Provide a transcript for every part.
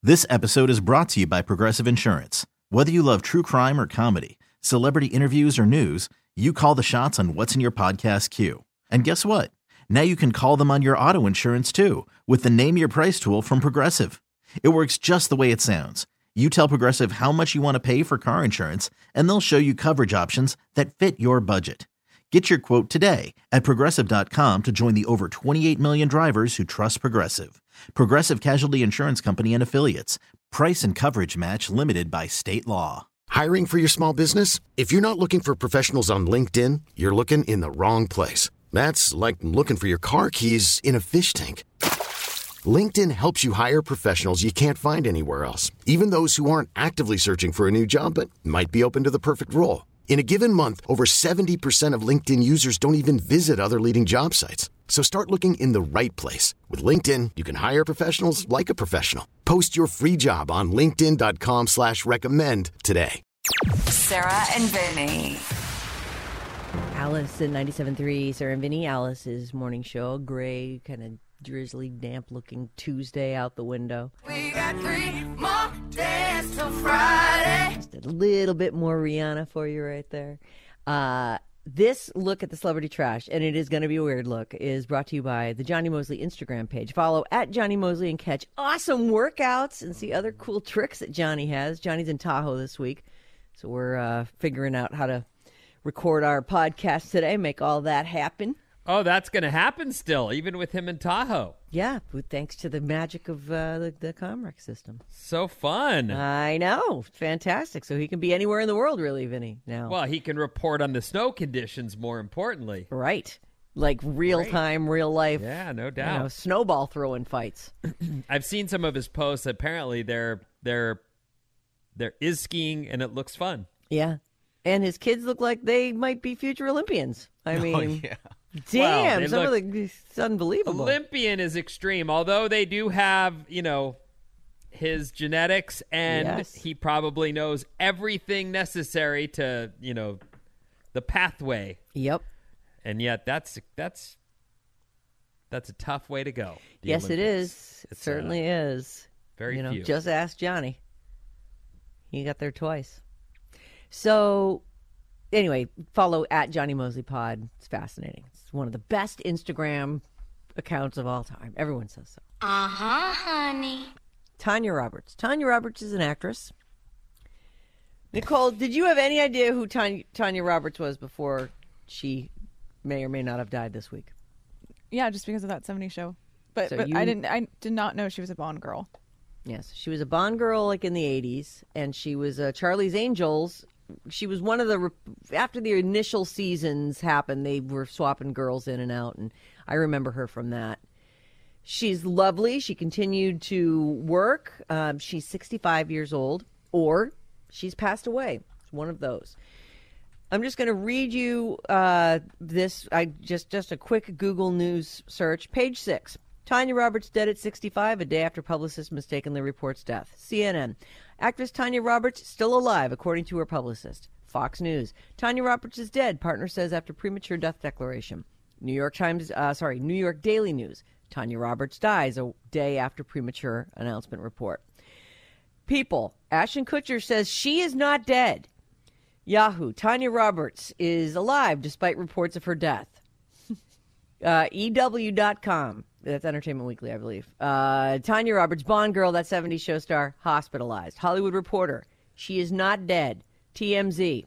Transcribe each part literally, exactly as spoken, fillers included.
This episode is brought to you by Progressive Insurance. Whether you love true crime or comedy, celebrity interviews or news, you call the shots on what's in your podcast queue. And guess what? Now you can call them on your auto insurance too with the Name Your Price tool from Progressive. It works just the way it sounds. You tell Progressive how much you want to pay for car insurance, and they'll show you coverage options that fit your budget. Get your quote today at Progressive dot com to join the over twenty-eight million drivers who trust Progressive. Progressive Casualty Insurance Company and Affiliates. Price and coverage match limited by state law. Hiring for your small business? If you're not looking for professionals on LinkedIn, you're looking in the wrong place. That's like looking for your car keys in a fish tank. LinkedIn helps you hire professionals you can't find anywhere else, even those who aren't actively searching for a new job but might be open to the perfect role. In a given month, over seventy percent of LinkedIn users don't even visit other leading job sites. So start looking in the right place. With LinkedIn, you can hire professionals like a professional. Post your free job on linkedin dot com slash recommend today. Sarah and Vinny. Alice in ninety-seven point three, Sarah and Vinny, Alice's morning show. Gray, kind of drizzly, damp-looking Tuesday out the window. We got three more days till Friday. Just a little bit more Rihanna for you right there. Uh, this look at the celebrity trash, and it is going to be a weird look, is brought to you by the Johnny Mosley Instagram page. Follow at Johnny Mosley and catch awesome workouts and see other cool tricks that Johnny has. Johnny's in Tahoe this week, so we're uh, figuring out how to record our podcast today, make all that happen. Oh, that's going to happen still, even with him in Tahoe. Yeah, thanks to the magic of uh, the, the Comrex system. So fun. I know. Fantastic. So he can be anywhere in the world, really, Vinny, now. Well, he can report on the snow conditions, more importantly. Right. Like real-time, real life. Yeah, no doubt. You know, snowball throwing fights. I've seen some of his posts. Apparently, they're, they're, there is skiing, and it looks fun. Yeah. And his kids look like they might be future Olympians. I mean... Oh, yeah. Damn, well, some look, of the it's unbelievable. Olympian is extreme, although they do have, you know, his genetics, and yes. he probably knows everything necessary to, you know, the pathway. Yep. And yet that's that's that's a tough way to go. Yes, Olympics. it is. It's, it certainly uh, is. Very you know, few. just ask Johnny. He got there twice. So anyway, follow at Johnny Mosley Pod. It's fascinating. It's one of the best Instagram accounts of all time. Everyone says so. Uh-huh, honey. Tanya Roberts. Tanya Roberts is an actress. Nicole, did you have any idea who Tanya, Tanya Roberts was before she may or may not have died this week? Yeah, just because of that seventies show. But So but you- I didn't. I did not know she was a Bond girl. Yes, she was a Bond girl like in the eighties, and she was uh, Charlie's Angels. She was one of the, after the initial seasons happened, they were swapping girls in and out, and I remember her from that. She's lovely. She continued to work. Um, she's sixty-five years old, or she's passed away. It's one of those. I'm just going to read you uh, this, I just, just a quick Google News search. Page six. Tanya Roberts dead at sixty-five, a day after publicist mistakenly reports death. C N N. Actress Tanya Roberts still alive, according to her publicist. Fox News. Tanya Roberts is dead, partner says after premature death declaration. New York Times, uh, sorry, New York Daily News. Tanya Roberts dies a day after premature announcement report. People. Ashton Kutcher says she is not dead. Yahoo. Tanya Roberts is alive despite reports of her death. uh, E W dot com. That's Entertainment Weekly, I believe. Uh, Tanya Roberts, Bond girl, that seventies show star, hospitalized. Hollywood Reporter, she is not dead. T M Z.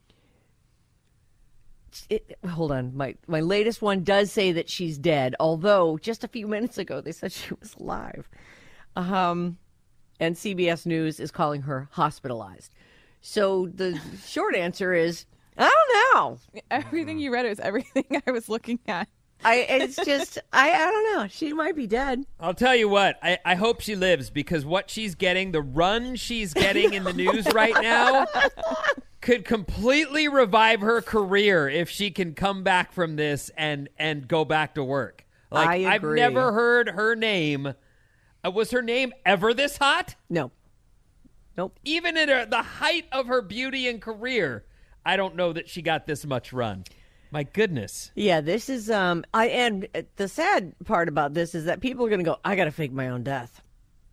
It, hold on. My, my latest one does say that she's dead, although just a few minutes ago they said she was alive. Um, and C B S News is calling her hospitalized. So the short answer is, I don't know. Everything you read is everything I was looking at. I it's just I, I don't know. She might be dead. I'll tell you what, I, I hope she lives, because what she's getting, the run she's getting in the news right now could completely revive her career if she can come back from this and, and go back to work. Like, I I've agree. never heard her name. Uh, was her name ever this hot? No. Nope. Even at her, the height of her beauty and career, I don't know that she got this much run. My goodness. Yeah, this is um I and the sad part about this is that people are going to go, I got to fake my own death.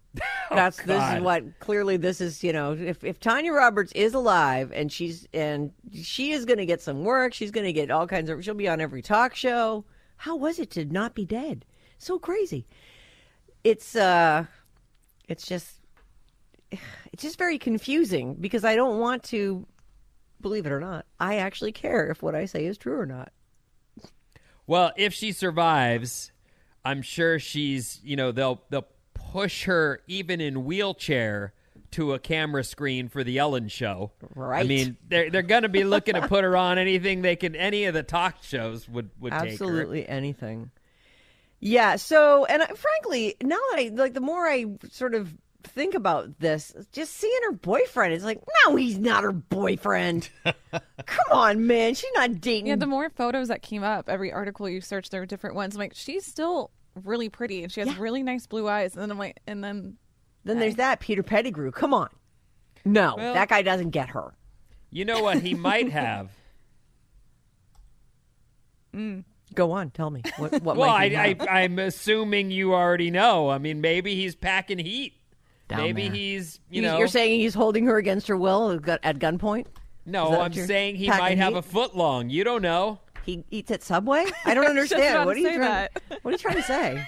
That's this God. is what clearly this is. You know, if if Tanya Roberts is alive and she's and she is going to get some work, she's going to get all kinds of. She'll be on every talk show. How was it to not be dead? So crazy. It's uh, it's just it's just very confusing because I don't want to believe it or not. I actually care if what I say is true or not. Well, if she survives, I'm sure she's, you know, they'll they'll push her even in wheelchair to a camera screen for the Ellen show. Right. I mean, they're they're going to be looking to put her on anything they can. Any of the talk shows would would take her. Absolutely anything. Yeah. So, and I, frankly, now that I like, the more I sort of think about this, just seeing her boyfriend, it's like, no, he's not her boyfriend. Come on, man, she's not dating. Yeah, the more photos that came up, every article you search, there were different ones. I'm like, she's still really pretty, and she has Yeah. really nice blue eyes. And then I'm like, and then Then there's that Peter Pettigrew. Come on, no, Well- that guy doesn't get her. You know what he might have? Go on, tell me what. What Well, might he I, have? I, I'm assuming you already know. I mean, maybe he's packing heat. Down maybe there. he's, you You- know. You're saying he's holding her against her will at at gunpoint? Is no, that I'm what you're saying he packing might have heat? a foot long. You don't know. He eats at Subway? I don't about understand. to What are you say trying? that. What are you trying to say?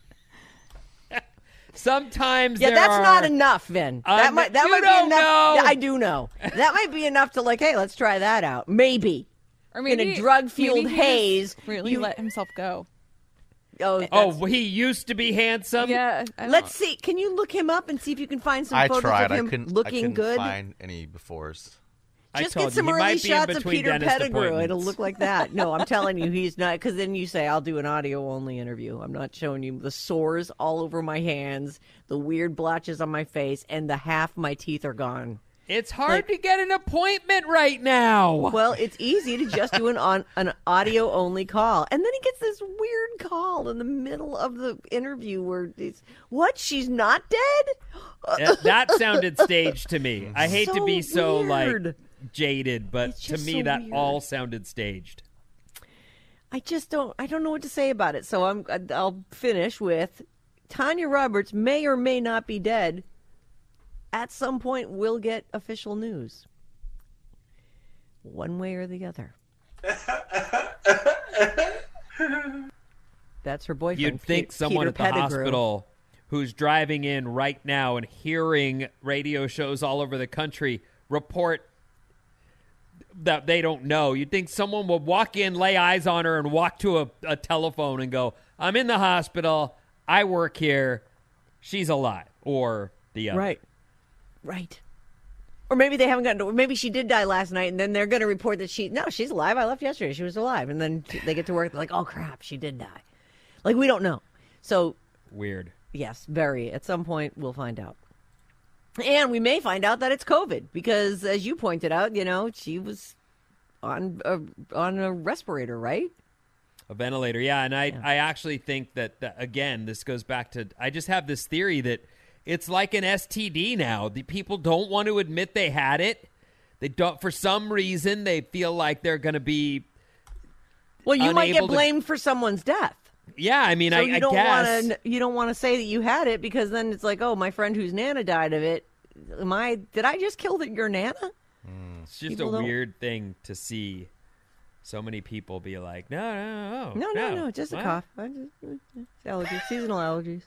Sometimes Yeah, there that's are, not enough, Vin. That I'm- might that you might don't be enough. know. Yeah, I do know. That might be enough to like, hey, let's try that out. Maybe. or In maybe a drug-fueled maybe he just haze, really you- let himself go. Oh, Oh, that's- well, he used to be handsome. Yeah, I don't- let's see. Can you look him up and see if you can find some I photos tried. of I him couldn't. I looking couldn't good? find any befores. I Just told get some you, he early might be in shots of between Peter dentist Pettigrew. It'll appointments. look like that. No, I'm telling you, he's not. Because then you say, I'll do an audio-only interview. I'm not showing you the sores all over my hands, the weird blotches on my face, and the half my teeth are gone. It's hard to get an appointment right now. Well, it's easy to just do an on an audio only call, and then he gets this weird call in the middle of the interview where it's what? She's not dead? That- that sounded staged to me. I hate to So be so weird. like jaded, but It's to just me so that weird. all sounded staged. I just don't. I don't know what to say about it. So I'm. I'll finish with Tanya Roberts may or may not be dead. At some point, we'll get official news. One way or the other. That's her boyfriend. You'd think Pe- someone Peter at the Pettigrew. hospital who's driving in right now and hearing radio shows all over the country report that they don't know. You'd think someone would walk in, lay eyes on her, and walk to a, a telephone and go, I'm in the hospital. I work here. She's alive. Or the other. Right. Right. Or maybe they haven't gotten to, maybe she did die last night and then they're going to report that she, no, she's alive. I left yesterday. She was alive. And then they get to work. They're like, oh, crap, she did die. Like, we don't know. So, Weird. yes, very. At some point, we'll find out. And we may find out that it's COVID because, as you pointed out, you know, she was on a, on a respirator, right? A ventilator, yeah. And I, I actually think that, that, again, this goes back to, I just have this theory that it's like an S T D now. The people don't want to admit they had it. They don't, for some reason, they feel like they're going to be, Well, you might get Unable to- blamed for someone's death. yeah, I mean, So I, you I don't guess. want to you don't want to say that you had it because then it's like, oh, my friend whose nana died of it. Am I? Did I just kill the, your nana? It's just people a don't- weird thing to see so many people be like, no, no, no. No, no, no, just a What? cough. I just, it's allergies, seasonal allergies.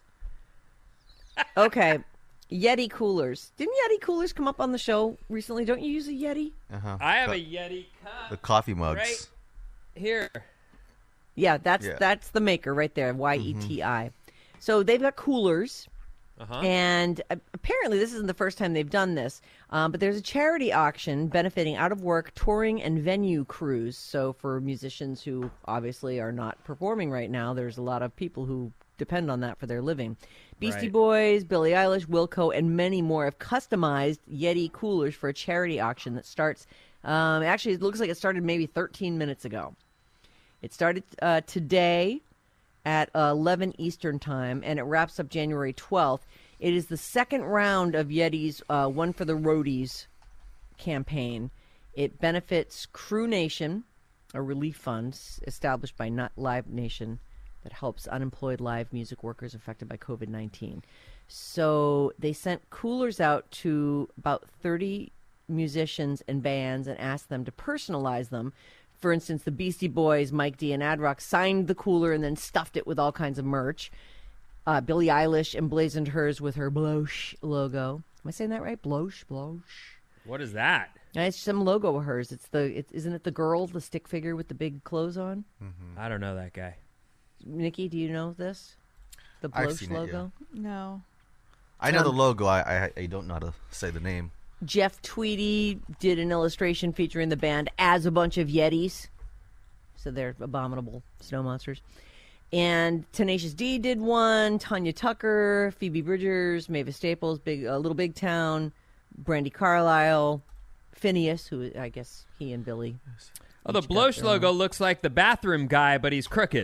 Okay, Yeti coolers. Didn't Yeti coolers come up on the show recently? Don't you use a Yeti? Uh-huh. I have Co- a Yeti cup the coffee mugs. right here. Yeah, that's Yeah. that's the maker right there. Y E T I. So they've got coolers. Uh-huh. And uh, apparently, this isn't the first time they've done this. Um, but there's a charity auction benefiting out of work touring and venue crews. So for musicians who obviously are not performing right now, there's a lot of people who depend on that for their living. Beastie Right. Boys, Billie Eilish, Wilco, and many more have customized Yeti coolers for a charity auction that starts. Um, actually, it looks like it started maybe thirteen minutes ago. It started uh, today at eleven Eastern time, and it wraps up January twelfth. It is the second round of Yeti's uh, One for the Roadies campaign. It benefits Crew Nation, a relief fund established by Not Live Nation that helps unemployed live music workers affected by COVID nineteen. So they sent coolers out to about thirty musicians and bands and asked them to personalize them. For instance, the Beastie Boys, Mike D and Ad Rock signed the cooler and then stuffed it with all kinds of merch. Uh, Billie Eilish emblazoned hers with her Blosh logo. Am I saying that right? Blosh, Blosh. What is that? It's some logo of hers. It's the it, isn't it the girl, the stick figure with the big clothes on? Mm-hmm. I don't know that guy. Nikki, do you know this? The I've Blosh seen it, logo? No. I know the Um, logo. I, I I don't know how to say the name. Jeff Tweedy did an illustration featuring the band as a bunch of Yetis. So they're abominable snow monsters. And Tenacious D did one. Tanya Tucker, Phoebe Bridgers, Mavis Staples, Big uh, Little Big Town, Brandy Carlisle, Phineas, who I guess he and Billy. Oh, the each got Blosh their own. logo looks like the bathroom guy, but he's crooked.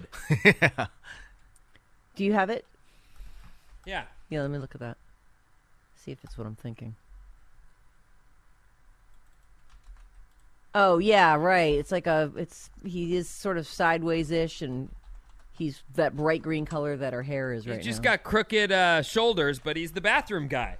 Do you have it? Yeah. Yeah, let me look at that. See if it's what I'm thinking. Oh yeah, right. It's like a. It's he is sort of sideways-ish, and he's that bright green color that her hair is He's right just now. got crooked uh, shoulders, but he's the bathroom guy.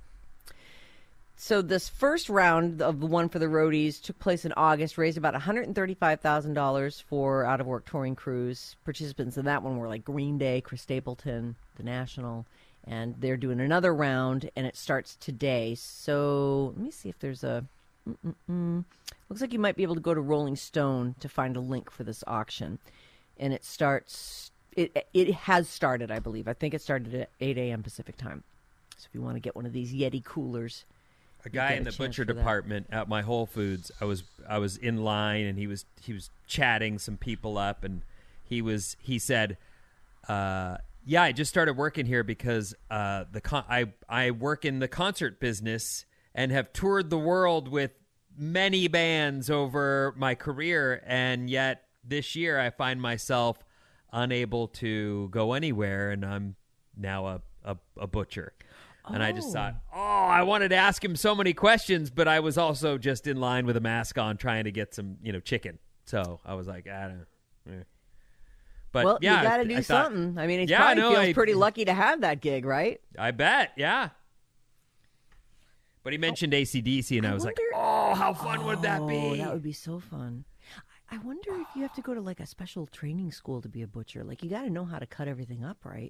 So this first round of the one for the roadies took place in August, raised about one hundred thirty-five thousand dollars for out-of-work touring crews. Participants in that one were like Green Day, Chris Stapleton, The National, and they're doing another round, and it starts today. So let me see if there's a... Mm-mm-mm. Looks like you might be able to go to Rolling Stone to find a link for this auction. And it starts... It, it has started, I believe. I think it started at eight a.m. Pacific time. So if you want to get one of these Yeti coolers... A guy get in a the chance butcher for that. department at my Whole Foods. I was I was in line and he was he was chatting some people up and he was he said, uh, "Yeah, I just started working here because uh, the con- I I work in the concert business and have toured the world with many bands over my career, and yet this year I find myself unable to go anywhere, and I'm now a a, a butcher." And I just thought, oh, I wanted to ask him so many questions, but I was also just in line with a mask on trying to get some, you know, chicken. So I was like, I don't know. But well, yeah, you got I- to do I thought- something. I mean, he Yeah, probably no, feels I- pretty lucky to have that gig, right? I bet, yeah. But he mentioned A C D C, and I, I was wonder- like, oh, how fun would that be? Oh, that would be so fun. I I wonder if you have to go to like a special training school to be a butcher. Like you got to know how to cut everything up, right?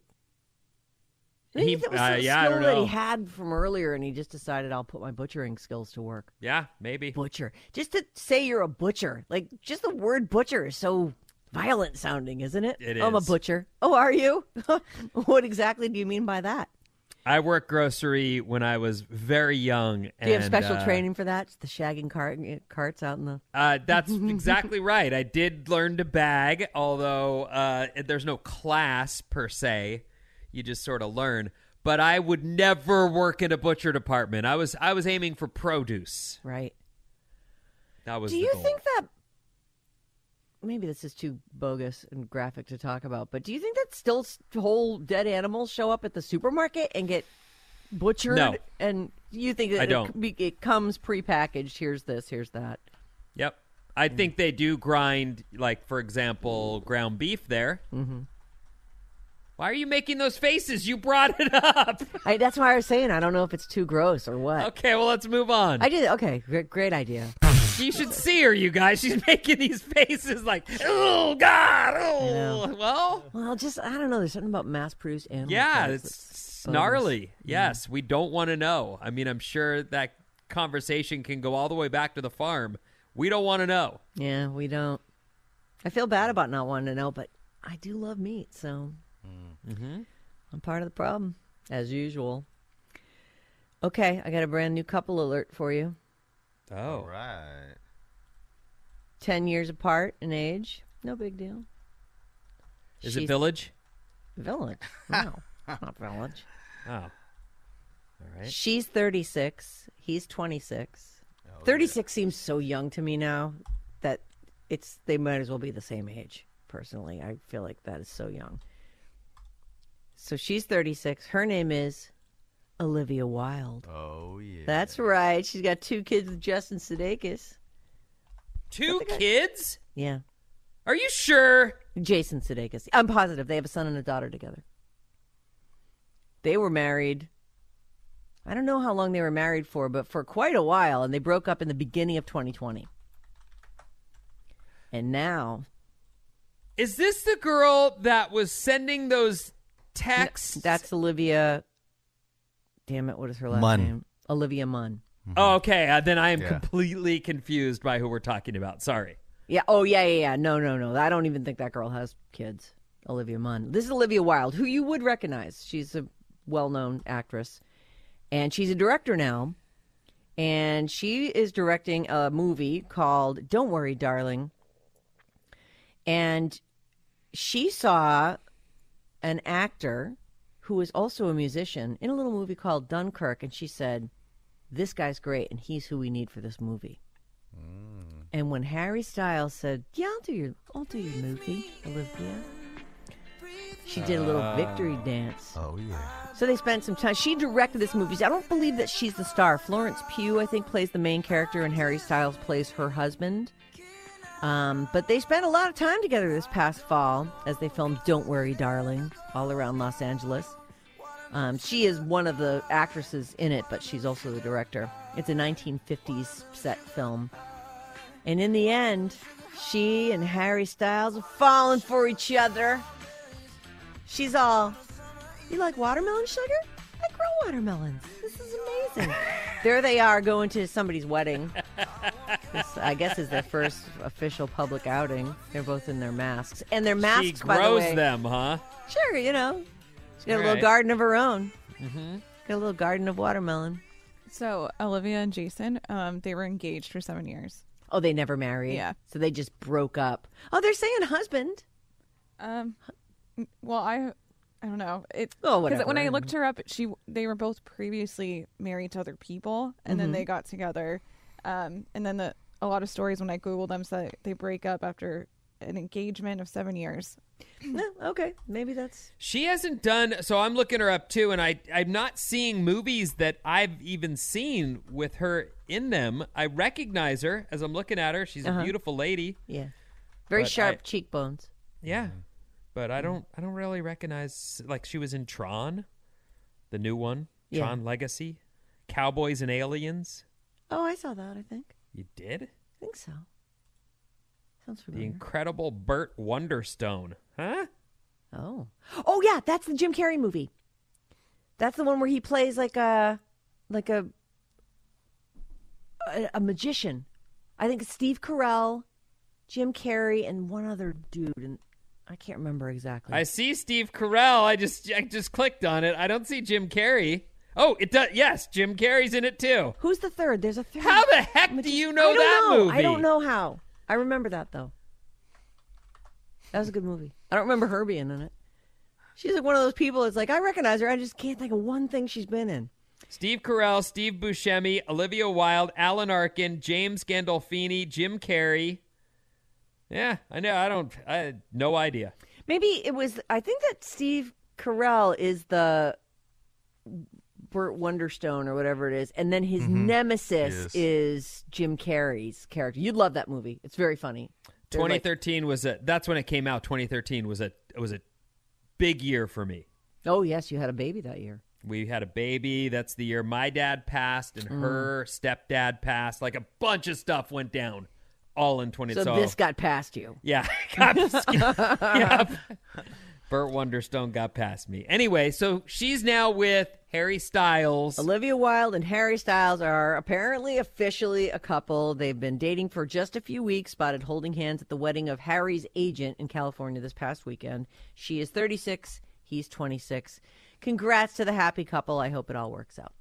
Maybe He- if it was uh, some yeah, I skill don't that he know. had from earlier, and he just decided I'll put my butchering skills to work. Yeah, maybe. Butcher, just to say you're a butcher, like just the word butcher is so violent sounding, isn't it? It I'm a is. butcher. Oh, are you? What exactly do you mean by that? I worked grocery when I was very young. Do you have and, special uh, training for that? The shagging cart carts out in the. Uh, that's exactly right. I did learn to bag, although uh, there's no class per se. You just sort of learn. But I would never work in a butcher department. I was I was aiming for produce. Right. That was Do the you goal. think that maybe this is too bogus and graphic to talk about, but do you think that still s- whole dead animals show up at the supermarket and get butchered? No. And you think that I it don't. c- be- it comes prepackaged? Here's this, here's that. Yep. I think they do grind, like, for example, ground beef there. Mm-hmm. Why are you making those faces? You brought it up. I, that's why I was saying I don't know if it's too gross or what. Okay, well, let's move on. I did. Okay, great, great idea. You should see her, you guys. She's making these faces like, oh, God. Oh. know. Well, Well, just I don't know. There's something about mass-produced animal. yeah, products it's that's bogus. gnarly. Yes, we don't want to know. I mean, I'm sure that conversation can go all the way back to the farm. We don't want to know. Yeah, we don't. I feel bad about not wanting to know, but I do love meat, so Mm-hmm. I'm part of the problem, as usual. Okay, I got a brand new couple alert for you. Oh. All right. Ten years apart in age. No big deal. Is it She's- Village? Village? No, not Village. Oh. All right. She's thirty-six. He's twenty-six. thirty-six seems so young to me now that it's they might as well be the same age, personally. I feel like that is so young. So she's thirty-six. Her name is Olivia Wilde. Oh, yeah. That's right. She's got two kids with Justin Sudeikis. Two kids? Yeah. Are you sure? Jason Sudeikis. I'm positive they have a son and a daughter together. They were married. I don't know how long they were married for, but for quite a while, and they broke up in the beginning of twenty twenty. And now... Is this the girl that was sending those texts? That's Olivia... Damn it, what is her last Munn. name? Olivia Munn. Oh, okay. Uh, then I am Yeah. completely confused by who we're talking about. Sorry. Yeah, oh, yeah, yeah, yeah. No, no, no. I don't even think that girl has kids. Olivia Munn. This is Olivia Wilde, who you would recognize. She's a well-known actress. And she's a director now. And she is directing a movie called Don't Worry, Darling. And she saw an actor who is also a musician in a little movie called Dunkirk. And she said, this guy's great, and he's who we need for this movie. Mm. And when Harry Styles said, yeah, I'll do your, I'll do your movie, Olivia, she did a little uh, victory dance. Oh, yeah. So they spent some time. She directed this movie. I don't believe that she's the star. Florence Pugh, I think, plays the main character, and Harry Styles plays her husband. Um, but they spent a lot of time together this past fall as they filmed Don't Worry, Darling, all around Los Angeles. Um, she is one of the actresses in it, but she's also the director. It's a nineteen fifties set film. And in the end, she and Harry Styles are falling for each other. She's all, you like watermelon sugar? I grow watermelons. This is amazing. There they are going to somebody's wedding. This, I guess, is their first official public outing. They're both in their masks. And their masks, she by the grows way. them, huh? Sure, you know. She's got All a little right. garden of her own. Mm-hmm. Got a little garden of watermelon. So Olivia and Jason, um, they were engaged for seven years. Oh, they never married? Yeah. So they just broke up. Oh, they're saying husband. Um, well, I, I don't know. It Oh, because whatever. when I looked her up, she they were both previously married to other people, and then Mhm. they got together. Um, and then the a lot of stories when I googled them said they break up after an engagement of seven years. No, okay. Maybe that's... She hasn't done, so I'm looking her up too, and I, I'm not seeing movies that I've even seen with her in them. I recognize her as I'm looking at her. She's Uh-huh. a beautiful lady. Yeah. Very But sharp I- cheekbones. Yeah. But I don't I don't really recognize, like she was in Tron, the new one, Yeah. Tron Legacy, Cowboys and Aliens. Oh, I saw that, I think. You did? I think so. Sounds The familiar. incredible Burt Wonderstone. Huh? Oh. Oh, yeah, that's the Jim Carrey movie. That's the one where he plays like a like a a, a magician. I think it's Steve Carell, Jim Carrey, and one other dude, and I can't remember exactly. I see Steve Carell. I just I just clicked on it. I don't see Jim Carrey. Oh, it does. Yes, Jim Carrey's in it too. Who's the third? There's a third. How the heck do you know I don't that know. movie? I don't know how. I remember that, though. That was a good movie. I don't remember her being in it. She's like one of those people that's like, I recognize her. I just can't think of one thing she's been in. Steve Carell, Steve Buscemi, Olivia Wilde, Alan Arkin, James Gandolfini, Jim Carrey. Yeah, I know. I don't. I had no idea. Maybe it was, I think that Steve Carell is the Burt Wonderstone or whatever it is. And then his Mhm. nemesis Yes. is Jim Carrey's character. You'd love that movie. It's very funny. They're like- twenty thirteen was a. That's when it came out. twenty thirteen was a. It was a big year for me. oh, yes, you had a baby that year. We had a baby. That's the year my dad passed and Mm. her stepdad passed. Like a bunch of stuff went down, all in twenty. So, this got past you. Yeah. got, yeah. Burt Wonderstone got past me. Anyway, so she's now with Harry Styles. Olivia Wilde and Harry Styles are apparently officially a couple. They've been dating for just a few weeks, spotted holding hands at the wedding of Harry's agent in California this past weekend. She is thirty-six, he's twenty-six. Congrats to the happy couple. I hope it all works out.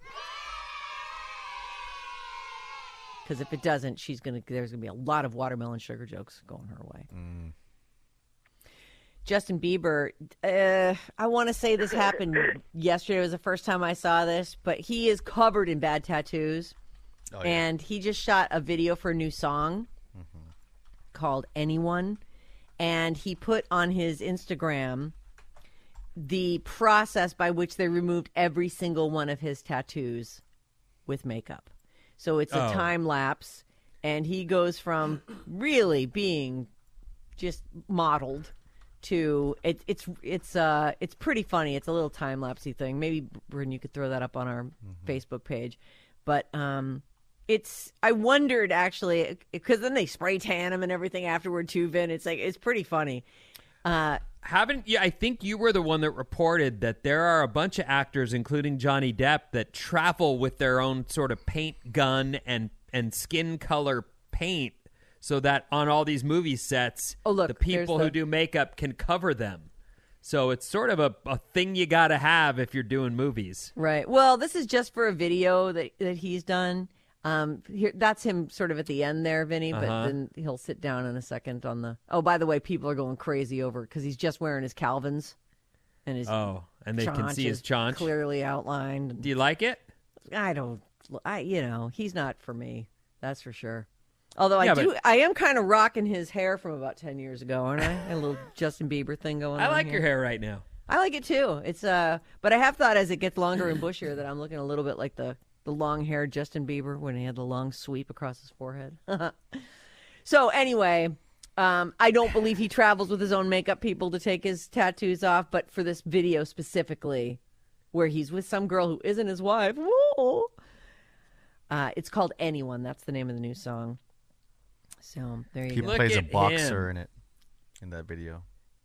Because if it doesn't, she's gonna. There's gonna be a lot of watermelon sugar jokes going her way. Mm. Justin Bieber, uh, I want to say this happened yesterday. It was the first time I saw this, but he is covered in bad tattoos. Oh, yeah. And he just shot a video for a new song Mm-hmm. called Anyone. And he put on his Instagram the process by which they removed every single one of his tattoos with makeup. So it's a Oh. time lapse. And he goes from really being just modeled too. It, it's it's uh it's pretty funny. It's a little time lapsey thing. Maybe Bryn, you could throw that up on our mm-hmm. Facebook page. But um, it's I wondered actually because then they spray tan him and everything afterward too. Vin, it's like it's pretty funny. Uh, Haven't you? I think you were the one that reported that there are a bunch of actors, including Johnny Depp, that travel with their own sort of paint gun and and skin color paint, so that on all these movie sets, oh, look, the people the... who do makeup can cover them. So it's sort of a, a thing you got to have if you're doing movies. Right. Well, this is just for a video that, that he's done. Um, here, that's him sort of at the end there, Vinny, but Uh-huh. then he'll sit down in a second on the... Oh, by the way, people are going crazy over because he's just wearing his Calvins. And his Oh, and they can chaunch see his is chaunch. clearly outlined. Do you like it? I don't... I You know, he's not for me. That's for sure. Although I Yeah, do... but- I am kind of rocking his hair from about ten years ago, aren't I? A little Justin Bieber thing going I on like here. your hair right now. I like it too. It's uh, but I have thought as it gets longer and bushier that I'm looking a little bit like the the long haired Justin Bieber when he had the long sweep across his forehead. So anyway, um, I don't believe he travels with his own makeup people to take his tattoos off, but for this video specifically, where he's with some girl who isn't his wife, whoa, uh, it's called Anyone. That's the name of the new song. So there you He go. Look plays a at boxer him. in it, in that video.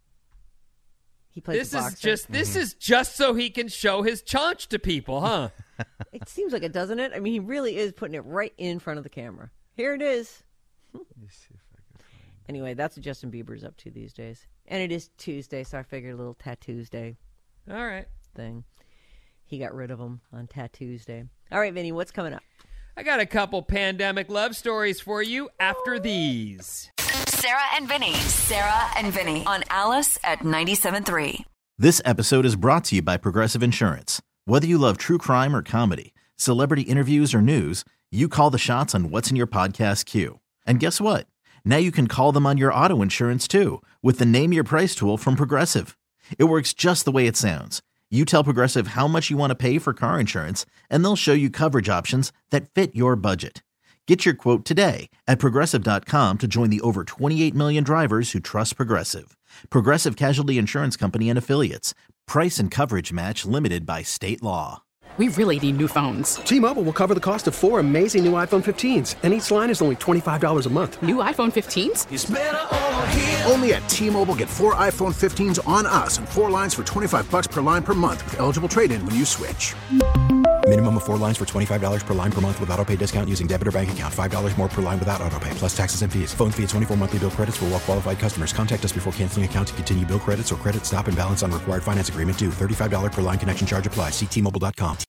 He plays This a is boxer. just this is just so he can show his chaunch to people, huh? It seems like it, doesn't it? I mean, he really is putting it right in front of the camera. Here it is. Let me see if I can find it. Anyway, that's what Justin Bieber's up to these days. And it is Tuesday, so I figured a little Tattoos Day All right. thing. He got rid of them on Tattoos Day. All right, Vinny, what's coming up? I got a couple pandemic love stories for you after these. Sarah and Vinny. Sarah and Vinny on Alice at ninety-seven point three. This episode is brought to you by Progressive Insurance. Whether you love true crime or comedy, celebrity interviews or news, you call the shots on what's in your podcast queue. And guess what? Now you can call them on your auto insurance too with the Name Your Price tool from Progressive. It works just the way it sounds. You tell Progressive how much you want to pay for car insurance, and they'll show you coverage options that fit your budget. Get your quote today at Progressive dot com to join the over twenty-eight million drivers who trust Progressive. Progressive Casualty Insurance Company and Affiliates. Price and coverage match limited by state law. We really need new phones. T-Mobile will cover the cost of four amazing new iPhone fifteens, and each line is only twenty-five dollars a month. New iPhone fifteens? It's better over here. Only at T-Mobile, get four iPhone fifteens on us and four lines for twenty-five bucks per line per month with eligible trade-in when you switch. Minimum of four lines for twenty-five dollars per line per month with autopay discount using debit or bank account. five dollars more per line without autopay, plus taxes and fees. Phone fee at twenty-four monthly bill credits for well-qualified customers. Contact us before canceling account to continue bill credits or credit stop and balance on required finance agreement due. thirty-five dollars per line connection charge applies. See T Mobile dot com.